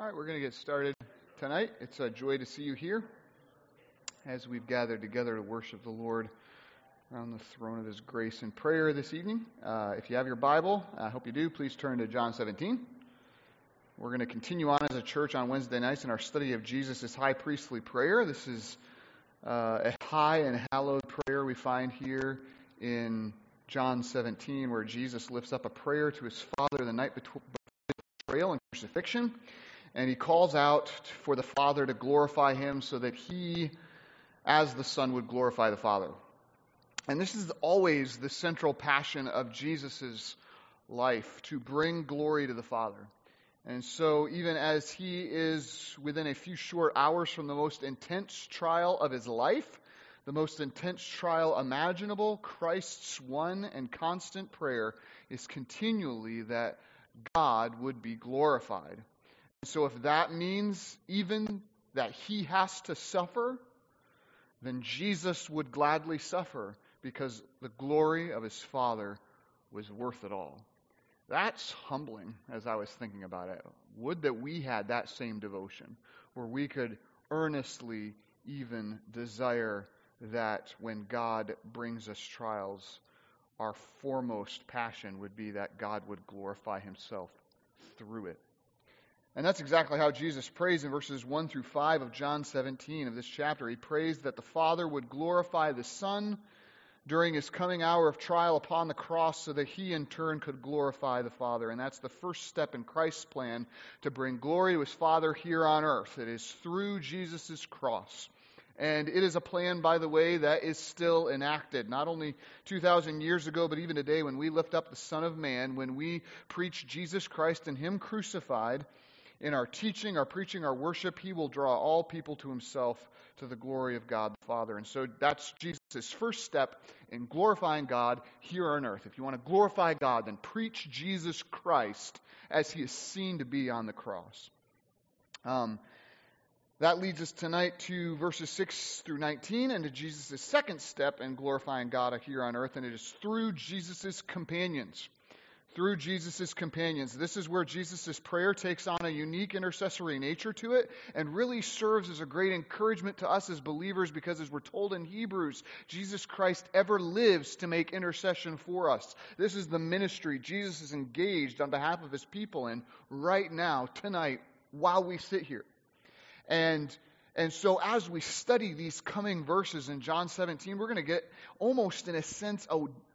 All right, we're going to get started tonight. It's a joy to see you here as we've gathered together to worship the Lord around the throne of His grace and prayer this evening. If you have your Bible, I hope you do, please turn to John 17. We're going to continue on as a church on Wednesday nights in our study of Jesus' high priestly prayer. This is a high and hallowed prayer we find here in John 17, where Jesus lifts up a prayer to His Father the night between betrayal and crucifixion. And He calls out for the Father to glorify Him so that He, as the Son, would glorify the Father. And this is always the central passion of Jesus' life, to bring glory to the Father. And so even as He is within a few short hours from the most intense trial of His life, the most intense trial imaginable, Christ's one and constant prayer is continually that God would be glorified. So if that means even that He has to suffer, then Jesus would gladly suffer because the glory of His Father was worth it all. That's humbling as I was thinking about it. Would that we had that same devotion, where we could earnestly even desire that when God brings us trials, our foremost passion would be that God would glorify Himself through it. And that's exactly how Jesus prays in verses 1 through 5 of John 17 of this chapter. He prays that the Father would glorify the Son during His coming hour of trial upon the cross so that He in turn could glorify the Father. And that's the first step in Christ's plan to bring glory to His Father here on earth. It is through Jesus' cross. And it is a plan, by the way, that is still enacted, not only 2,000 years ago, but even today when we lift up the Son of Man, when we preach Jesus Christ and Him crucified. In our teaching, our preaching, our worship, He will draw all people to Himself to the glory of God the Father. And so that's Jesus' first step in glorifying God here on earth. If you want to glorify God, then preach Jesus Christ as He is seen to be on the cross. That leads us tonight to verses 6 through 19 and to Jesus' second step in glorifying God here on earth, and it is through Jesus' companions. Through Jesus' companions. This is where Jesus' prayer takes on a unique intercessory nature to it and really serves as a great encouragement to us as believers because, as we're told in Hebrews, Jesus Christ ever lives to make intercession for us. This is the ministry Jesus is engaged on behalf of His people in right now, tonight, while we sit here. And so as we study these coming verses in John 17, we're going to get almost, in a sense,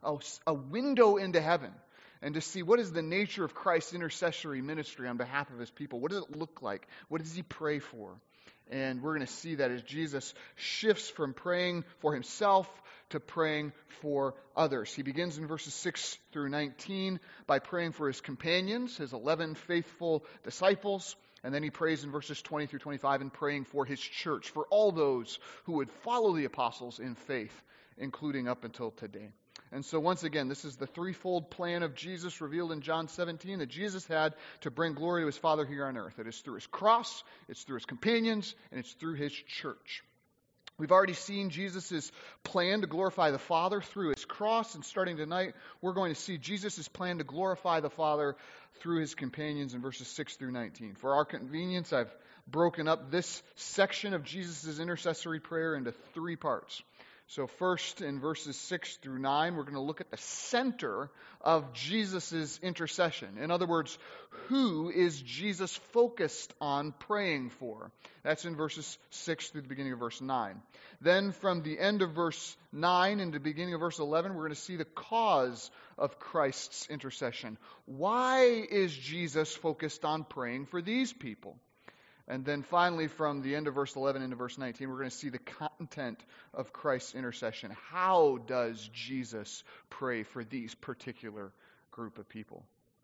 a window into heaven. And to see what is the nature of Christ's intercessory ministry on behalf of His people. What does it look like? What does He pray for? And we're going to see that as Jesus shifts from praying for Himself to praying for others. He begins in verses 6 through 19 by praying for His companions, His 11 faithful disciples. And then He prays in verses 20 through 25 in praying for His church, for all those who would follow the apostles in faith, including up until today. And so once again, this is the threefold plan of Jesus revealed in John 17 that Jesus had to bring glory to His Father here on earth. It is through His cross, it's through His companions, and it's through His church. We've already seen Jesus' plan to glorify the Father through His cross, and starting tonight, we're going to see Jesus' plan to glorify the Father through His companions in verses 6 through 19. For our convenience, I've broken up this section of Jesus' intercessory prayer into three parts. So first, in verses 6 through 9, we're going to look at the center of Jesus' intercession. In other words, who is Jesus focused on praying for? That's in verses 6 through the beginning of verse 9. Then from the end of verse 9 and the beginning of verse 11, we're going to see the cause of Christ's intercession. Why is Jesus focused on praying for these people? And then finally, from the end of verse 11 into verse 19, we're going to see the content of Christ's intercession. How does Jesus pray for these particular group of people?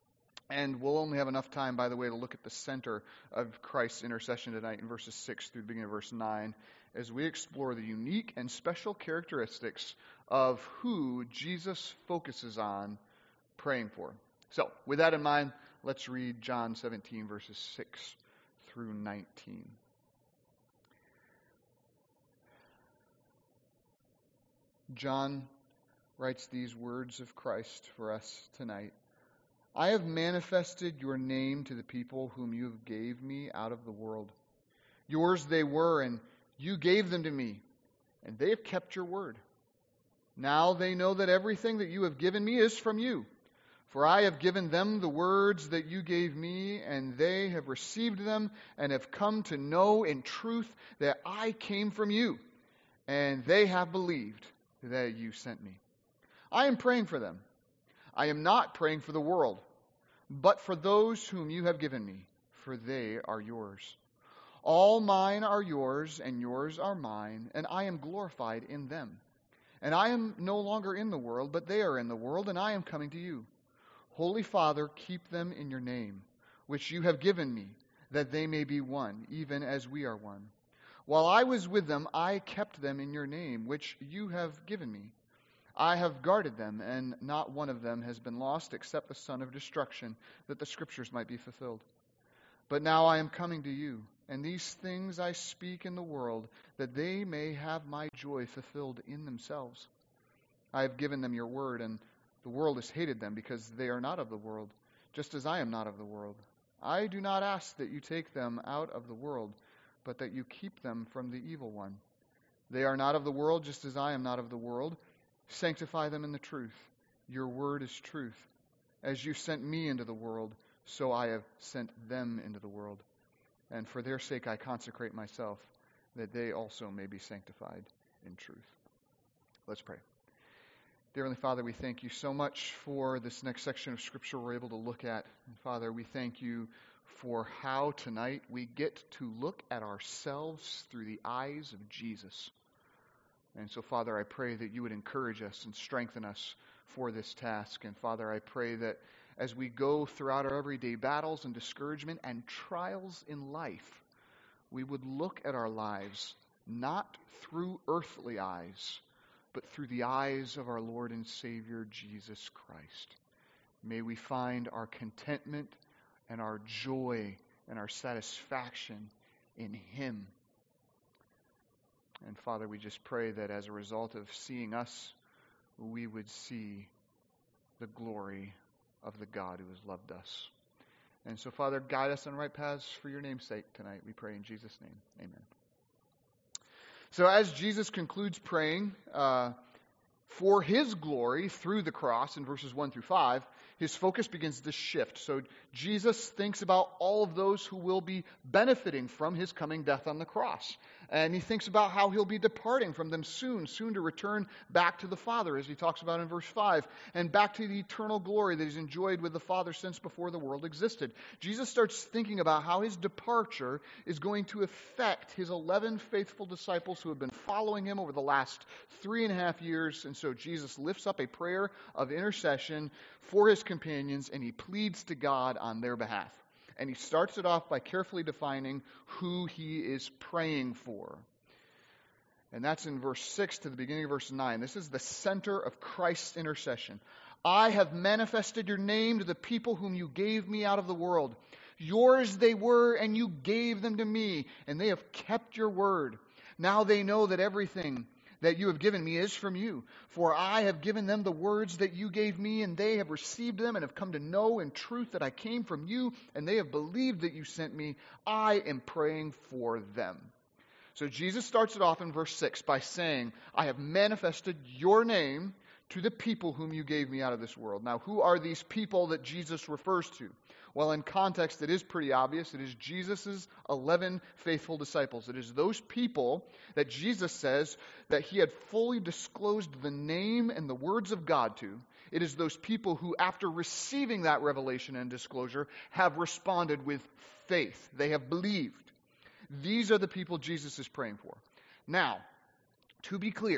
And we'll only have enough time, by the way, to look at the center of Christ's intercession tonight in verses 6 through the beginning of verse 9, as we explore the unique and special characteristics of who Jesus focuses on praying for. So, with that in mind, let's read John 17, verses 6 through 19. John writes these words of Christ for us tonight. I have manifested your name to the people whom you gave me out of the world. Yours they were, and you gave them to me, and they have kept your word. Now they know that everything that you have given me is from you. For I have given them the words that you gave me, and they have received them, and have come to know in truth that I came from you, and they have believed that you sent me. I am praying for them. I am not praying for the world, but for those whom you have given me, for they are yours. All mine are yours, and yours are mine, and I am glorified in them. And I am no longer in the world, but they are in the world, and I am coming to you. Holy Father, keep them in your name, which you have given me, that they may be one, even as we are one. While I was with them, I kept them in your name, which you have given me. I have guarded them, and not one of them has been lost except the son of destruction, that the scriptures might be fulfilled. But now I am coming to you, and these things I speak in the world, that they may have my joy fulfilled in themselves. I have given them your word, and the world has hated them because they are not of the world, just as I am not of the world. I do not ask that you take them out of the world, but that you keep them from the evil one. They are not of the world, just as I am not of the world. Sanctify them in the truth. Your word is truth. As you sent me into the world, so I have sent them into the world. And for their sake I consecrate myself, that they also may be sanctified in truth. Let's pray. Dear Heavenly Father, we thank you so much for this next section of Scripture we're able to look at. And Father, we thank you for how tonight we get to look at ourselves through the eyes of Jesus. And so, Father, I pray that you would encourage us and strengthen us for this task. And Father, I pray that as we go throughout our everyday battles and discouragement and trials in life, we would look at our lives not through earthly eyes, but through the eyes of our Lord and Savior, Jesus Christ. May we find our contentment and our joy and our satisfaction in Him. And Father, we just pray that as a result of seeing us, we would see the glory of the God who has loved us. And so, Father, guide us on right paths for your name's sake tonight. We pray in Jesus' name. Amen. So as Jesus concludes praying for his glory through the cross in verses 1 through 5, his focus begins to shift. So Jesus thinks about all of those who will be benefiting from his coming death on the cross. And he thinks about how he'll be departing from them soon to return back to the Father, as he talks about in verse 5, and back to the eternal glory that he's enjoyed with the Father since before the world existed. Jesus starts thinking about how his departure is going to affect his 11 faithful disciples who have been following him over the last 3.5 years. And so Jesus lifts up a prayer of intercession for his companions, and he pleads to God on their behalf. And he starts it off by carefully defining who he is praying for. And that's in verse 6 to the beginning of verse 9. This is the center of Christ's intercession. I have manifested your name to the people whom you gave me out of the world. Yours they were, and you gave them to me, and they have kept your word. Now they know that everything that you have given me is from you. For I have given them the words that you gave me, and they have received them and have come to know in truth that I came from you, and they have believed that you sent me. I am praying for them. So Jesus starts it off in verse 6 by saying, I have manifested your name to the people whom you gave me out of this world. Now, who are these people that Jesus refers to? Well, in context, it is pretty obvious. It is Jesus' 11 faithful disciples. It is those people that Jesus says that he had fully disclosed the name and the words of God to. It is those people who, after receiving that revelation and disclosure, have responded with faith. They have believed. These are the people Jesus is praying for. Now, to be clear,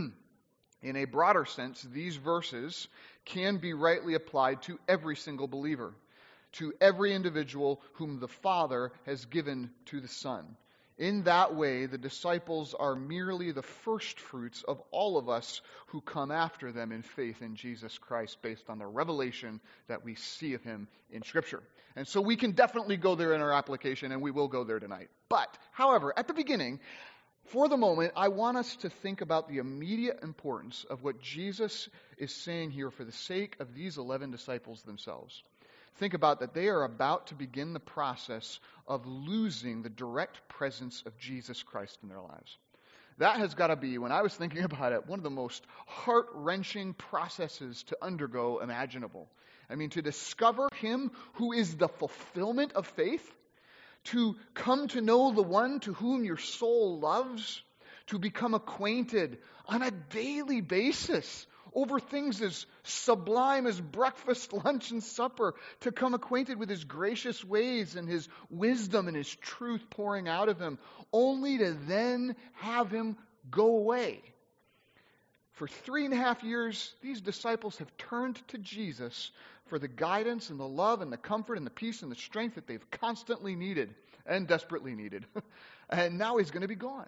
in a broader sense, these verses can be rightly applied to every single believer, to every individual whom the Father has given to the Son. In that way, the disciples are merely the first fruits of all of us who come after them in faith in Jesus Christ based on the revelation that we see of him in Scripture. And so we can definitely go there in our application, and we will go there tonight. But, however, at the beginning, for the moment, I want us to think about the immediate importance of what Jesus is saying here for the sake of these 11 disciples themselves. think about that they are about to begin the process of losing the direct presence of Jesus Christ in their lives. That has got to be, when I was thinking about it, one of the most heart-wrenching processes to undergo imaginable. I mean, to discover Him who is the fulfillment of faith, to come to know the one to whom your soul loves, to become acquainted on a daily basis over things as sublime as breakfast, lunch, and supper, to come acquainted with His gracious ways and His wisdom and His truth pouring out of Him, only to then have Him go away. For 3.5 years, these disciples have turned to Jesus for the guidance and the love and the comfort and the peace and the strength that they've constantly needed and desperately needed. And now He's going to be gone.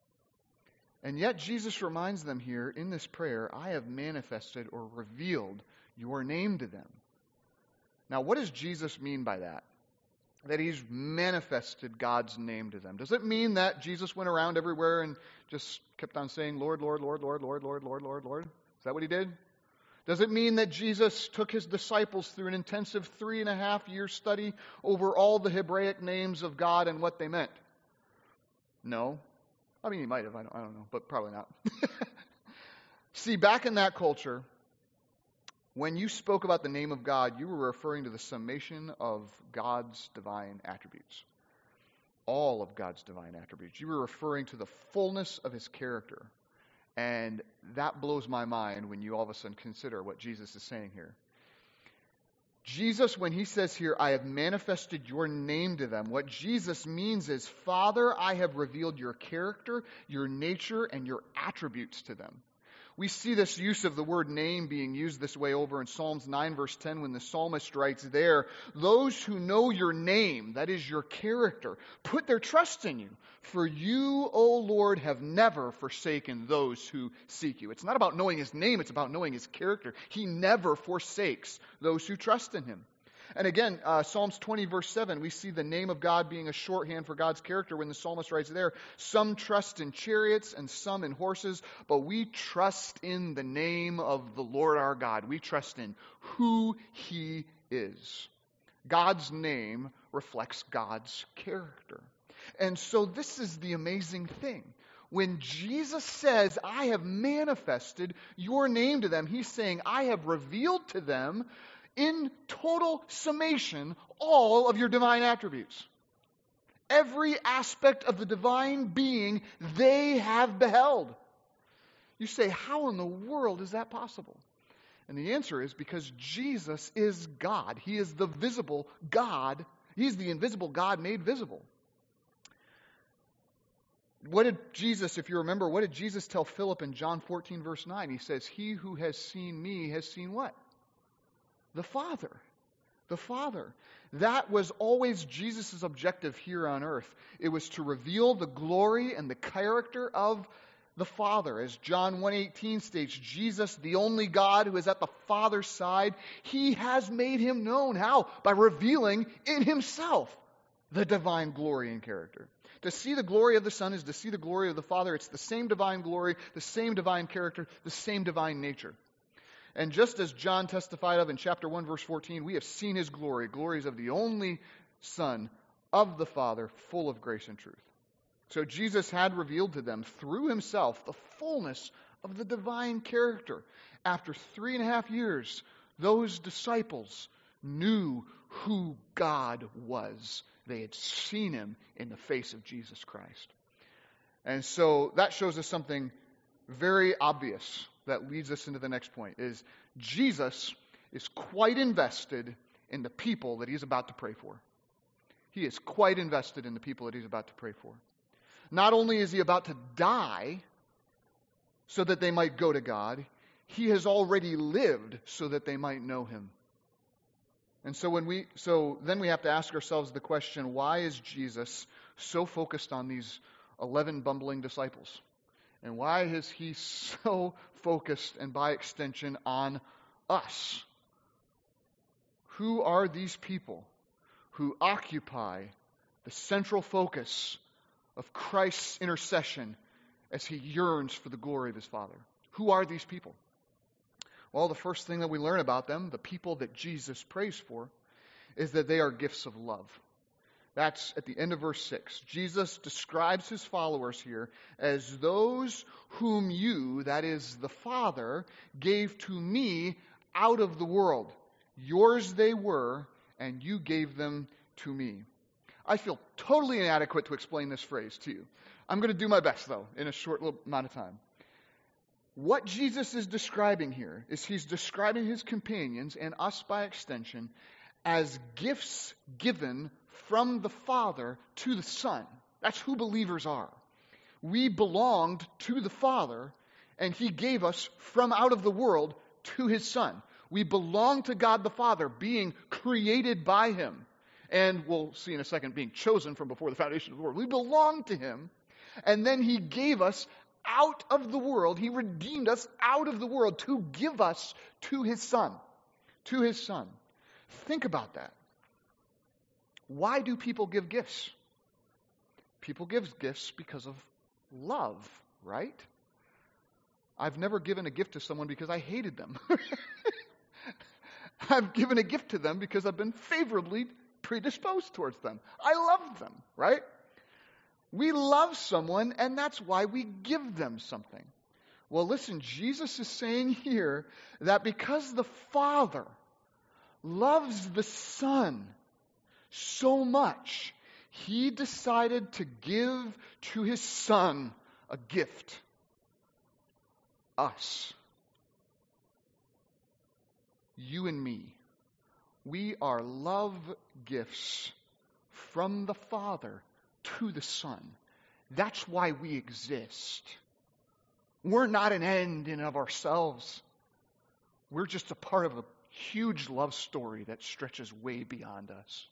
And yet Jesus reminds them here in this prayer, I have manifested or revealed your name to them. Now, what does Jesus mean by that? That He's manifested God's name to them. Does it mean that Jesus went around everywhere and just kept on saying, Lord, Lord, Lord, Lord, Lord, Lord, Lord, Lord, Lord? Is that what He did? Does it mean that Jesus took His disciples through an intensive 3.5-year study over all the Hebraic names of God and what they meant? No. I mean, He might have. I don't know, but probably not. See, back in that culture, when you spoke about the name of God, you were referring to the summation of God's divine attributes. All of God's divine attributes. You were referring to the fullness of His character. And that blows my mind when you all of a sudden consider what Jesus is saying here. Jesus, when He says here, I have manifested your name to them, what Jesus means is, Father, I have revealed your character, your nature, and your attributes to them. We see this use of the word name being used this way over in Psalms 9 verse 10 when the psalmist writes there, those who know your name, that is your character, put their trust in you. For you, O Lord, have never forsaken those who seek you. It's not about knowing His name, it's about knowing His character. He never forsakes those who trust in Him. And again, Psalms 20 verse 7, we see the name of God being a shorthand for God's character when the psalmist writes there, some trust in chariots and some in horses, but we trust in the name of the Lord our God. We trust in who He is. God's name reflects God's character. And so this is the amazing thing. When Jesus says, I have manifested your name to them, He's saying, I have revealed to them in total summation all of your divine attributes. Every aspect of the divine being they have beheld. You say, how in the world is that possible? And the answer is because Jesus is God. He is the visible God. He's the invisible God made visible. What did Jesus, if you remember, what did Jesus tell Philip in John 14 verse 9? He says, he who has seen me has seen what? The Father. The Father. That was always Jesus' objective here on earth. It was to reveal the glory and the character of the Father. As John 1:18 states, Jesus, the only God who is at the Father's side, He has made Him known. How? By revealing in Himself the divine glory and character. To see the glory of the Son is to see the glory of the Father. It's the same divine glory, the same divine character, the same divine nature. And just as John testified of in chapter 1, verse 14, we have seen His glory, glories of the only Son of the Father, full of grace and truth. So Jesus had revealed to them through Himself the fullness of the divine character. After 3.5 years, those disciples knew who God was. They had seen Him in the face of Jesus Christ. And so that shows us something very obvious that leads us into the next point, is Jesus is quite invested in the people that He's about to pray for. He is quite invested in the people that He's about to pray for. Not only is He about to die so that they might go to God, He has already lived so that they might know Him. And so then we have to ask ourselves the question, why is Jesus so focused on these 11 bumbling disciples? And why is He so focused, and by extension, on us? Who are these people who occupy the central focus of Christ's intercession as He yearns for the glory of His Father? Who are these people? Well, the first thing that we learn about them, the people that Jesus prays for, is that they are gifts of love. That's at the end of verse 6. Jesus describes his followers here as those whom you, that is the Father, gave to me out of the world. Yours they were, and you gave them to me. I feel totally inadequate to explain this phrase to you. I'm going to do my best, though, in a short little amount of time. What Jesus is describing here is he's describing his companions, and us by extension, as gifts given from the Father to the Son. That's who believers are. We belonged to the Father, and he gave us from out of the world to his Son. We belong to God the Father, being created by him. And we'll see in a second, being chosen from before the foundation of the world. We belong to him, and then he gave us out of the world. He redeemed us out of the world to give us to his Son. To his Son. Think about that. Why do people give gifts? People give gifts because of love, right? I've never given a gift to someone because I hated them. I've given a gift to them because I've been favorably predisposed towards them. I love them, right? We love someone, and that's why we give them something. Well, listen, Jesus is saying here that because the Father loves the Son so much, he decided to give to his Son a gift. Us. You and me. We are love gifts from the Father to the Son. That's why we exist. We're not an end in of ourselves. We're just a part of a huge love story that stretches way beyond us.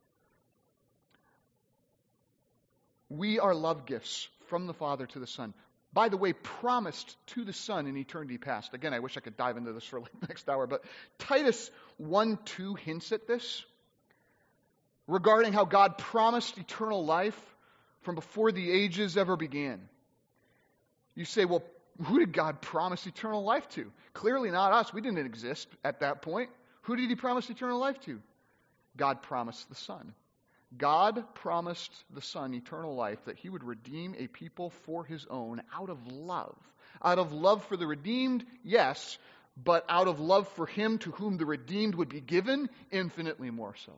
We are love gifts from the Father to the Son. By the way, promised to the Son in eternity past. Again, I wish I could dive into this for like the next hour, but Titus 1:2 hints at this regarding how God promised eternal life from before the ages ever began. You say, well, who did God promise eternal life to? Clearly not us. We didn't exist at that point. Who did he promise eternal life to? God promised the Son. God promised the Son eternal life, that he would redeem a people for his own out of love. Out of love for the redeemed, yes, but out of love for him to whom the redeemed would be given, infinitely more so.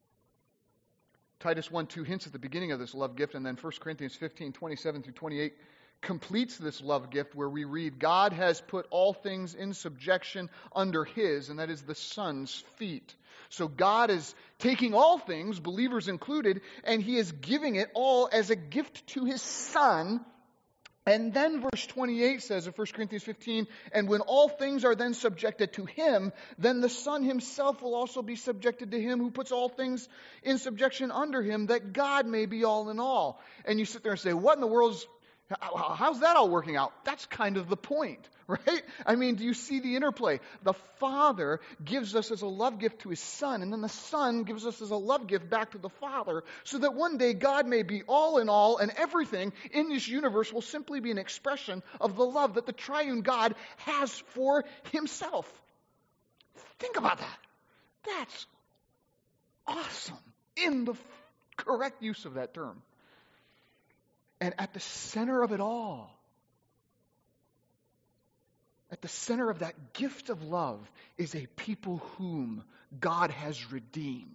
Titus 1:2 hints at the beginning of this love gift, and then 1 Corinthians 15:27-28 completes this love gift where we read, God has put all things in subjection under his, and that is the Son's feet. So God is taking all things, believers included, and he is giving it all as a gift to his Son. And then verse 28 says of 1 Corinthians 15, and when all things are then subjected to him, then the Son himself will also be subjected to him who puts all things in subjection under him, that God may be all in all. And you sit there and say, what in the world's how's that all working out? That's kind of the point, right? I mean, do you see the interplay? The Father gives us as a love gift to his Son, and then the Son gives us as a love gift back to the Father, so that one day God may be all in all, and everything in this universe will simply be an expression of the love that the triune God has for himself. Think about that. That's awesome in the correct use of that term. And at the center of it all, at the center of that gift of love, is a people whom God has redeemed.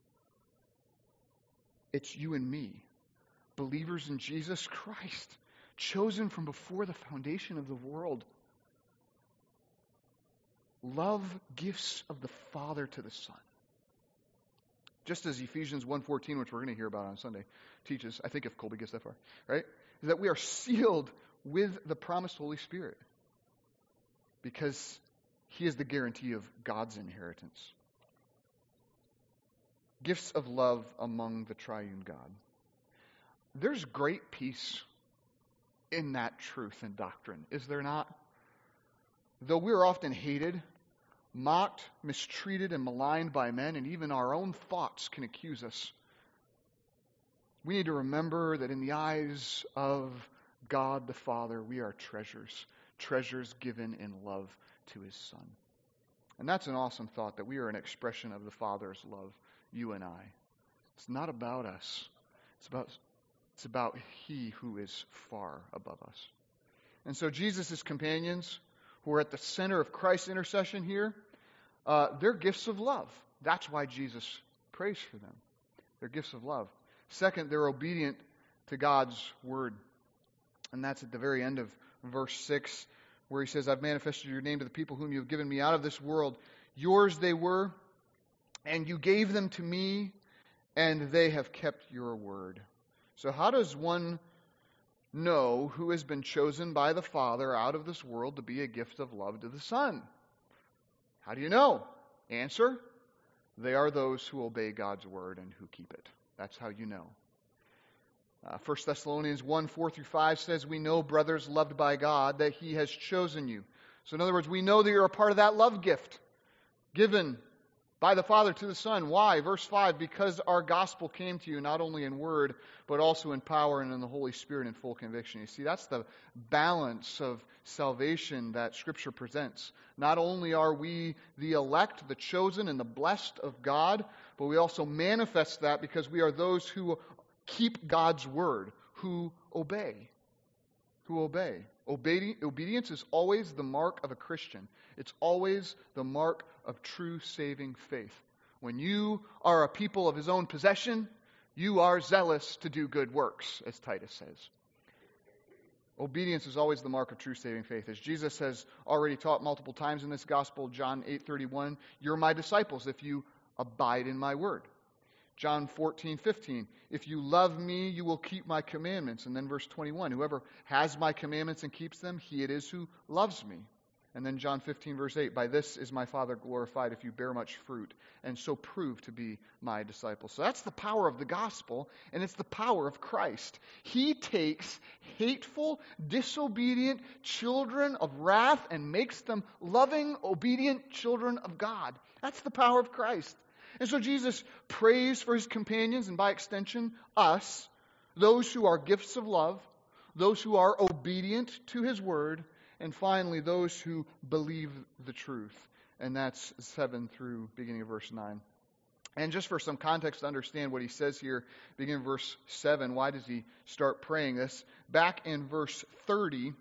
It's you and me, believers in Jesus Christ, chosen from before the foundation of the world. Love gifts of the Father to the Son. Just as Ephesians 1:14, which we're going to hear about on Sunday, teaches, I think if Colby gets that far, right? Is that we are sealed with the promised Holy Spirit because he is the guarantee of God's inheritance. Gifts of love among the triune God. There's great peace in that truth and doctrine, is there not? Though we're often hated, mocked, mistreated, and maligned by men, and even our own thoughts can accuse us, we need to remember that in the eyes of God the Father, we are treasures given in love to his Son. And that's an awesome thought, that we are an expression of the Father's love you and I. It's not about us. It's about He who is far above us. And so Jesus' companions, who are at the center of Christ's intercession here, they're gifts of love. That's why Jesus prays for them. They're gifts of love. Second, they're obedient to God's word. And that's at the very end of verse 6, where he says, I've manifested your name to the people whom you have given me out of this world. Yours they were, and you gave them to me, and they have kept your word. So how does one know who has been chosen by the Father out of this world to be a gift of love to the Son? How do you know? Answer, they are those who obey God's word and who keep it. That's how you know. 1 Thessalonians 1, 4 through 5 says, we know, brothers loved by God, that He has chosen you. So in other words, we know that you're a part of that love gift given by the Father to the Son. Why? Verse 5, because our gospel came to you not only in word, but also in power and in the Holy Spirit in full conviction. You see, that's the balance of salvation that Scripture presents. Not only are we the elect, the chosen, and the blessed of God, but we also manifest that because we are those who keep God's word, who obey. Who obey. Obedience is always the mark of a Christian. It's always the mark of true saving faith. When you are a people of His own possession, you are zealous to do good works, as Titus says. Obedience is always the mark of true saving faith. As Jesus has already taught multiple times in this gospel, John 8:31, you're my disciples if you abide in my word. John 14:15, if you love me, you will keep my commandments. And then verse 21, whoever has my commandments and keeps them, he it is who loves me. And then John 15, verse 8, by this is my Father glorified if you bear much fruit, and so prove to be my disciples. So that's the power of the gospel, and it's the power of Christ. He takes hateful, disobedient children of wrath and makes them loving, obedient children of God. That's the power of Christ. And so Jesus prays for His companions, and by extension, us, those who are gifts of love, those who are obedient to His word, and finally, those who believe the truth. And that's 7 through beginning of verse 9. And just for some context to understand what he says here, beginning of verse 7, why does he start praying this? Back in verse 30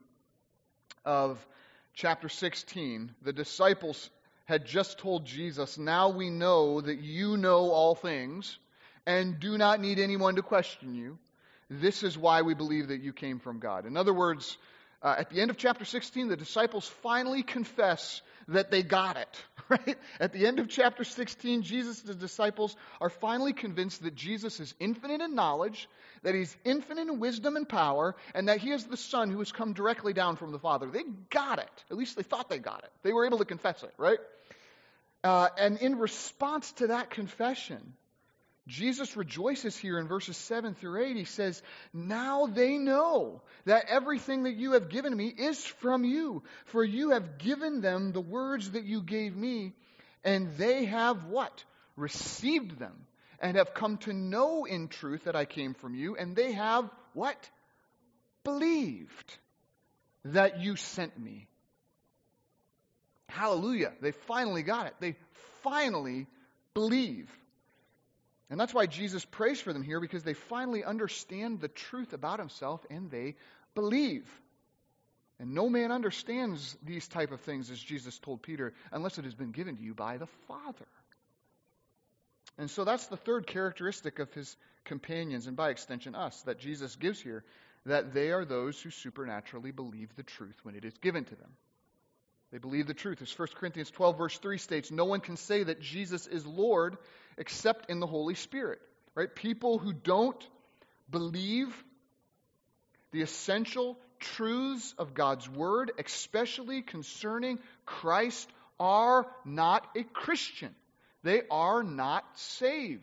of chapter 16, the disciples had just told Jesus, now we know that you know all things and do not need anyone to question you. This is why we believe that you came from God. In other words, at the end of chapter 16, the disciples finally confess that they got it, right? At the end of chapter 16, Jesus' disciples are finally convinced that Jesus is infinite in knowledge, that He's infinite in wisdom and power, and that He is the Son who has come directly down from the Father. They got it. At least they thought they got it. They were able to confess it, right? And in response to that confession, Jesus rejoices here in verses 7 through 8. He says, now they know that everything that you have given me is from you. For you have given them the words that you gave me, and they have what? Received them, and have come to know in truth that I came from you, and they have what? Believed that you sent me. Hallelujah. They finally got it. They finally believe. And that's why Jesus prays for them here, because they finally understand the truth about Himself and they believe. And no man understands these type of things, as Jesus told Peter, unless it has been given to you by the Father. And so that's the third characteristic of His companions, and by extension us, that Jesus gives here, that they are those who supernaturally believe the truth when it is given to them. They believe the truth. As 1 Corinthians 12 verse 3 states, no one can say that Jesus is Lord except in the Holy Spirit. Right? People who don't believe the essential truths of God's Word, especially concerning Christ, are not a Christian. They are not saved.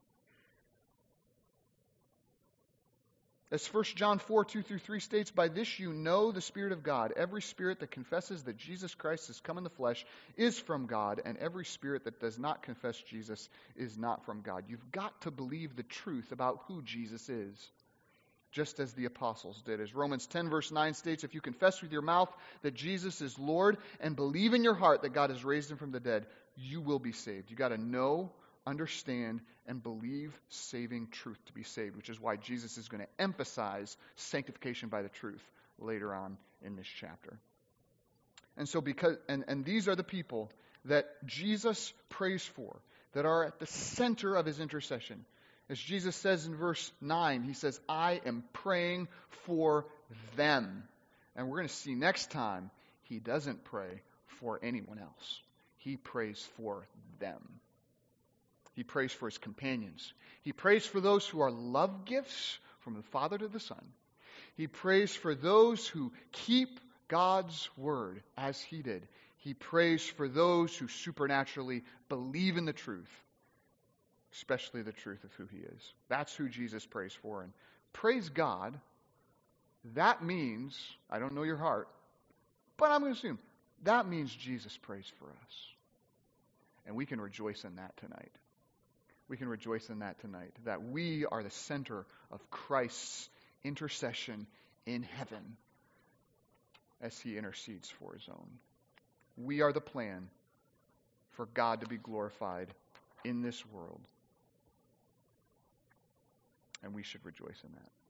As 1 John 4, 2 through 3 states, by this you know the Spirit of God. Every spirit that confesses that Jesus Christ has come in the flesh is from God, and every spirit that does not confess Jesus is not from God. You've got to believe the truth about who Jesus is, just as the apostles did. As Romans 10 verse 9 states, if you confess with your mouth that Jesus is Lord and believe in your heart that God has raised Him from the dead, you will be saved. You've got to know understand and believe saving truth to be saved, which is why Jesus is going to emphasize sanctification by the truth later on in this chapter. And so these are the people that Jesus prays for, that are at the center of his intercession. As Jesus says in verse 9, he says, I am praying for them. And we're going to see next time, he doesn't pray for anyone else. He prays for them. He prays for his companions. He prays for those who are love gifts from the Father to the Son. He prays for those who keep God's word as he did. He prays for those who supernaturally believe in the truth, especially the truth of who he is. That's who Jesus prays for. And praise God, that means, I don't know your heart, but I'm going to assume, that means Jesus prays for us. And we can rejoice in that tonight. We can rejoice in that tonight, that we are the center of Christ's intercession in heaven as he intercedes for his own. We are the plan for God to be glorified in this world. And we should rejoice in that.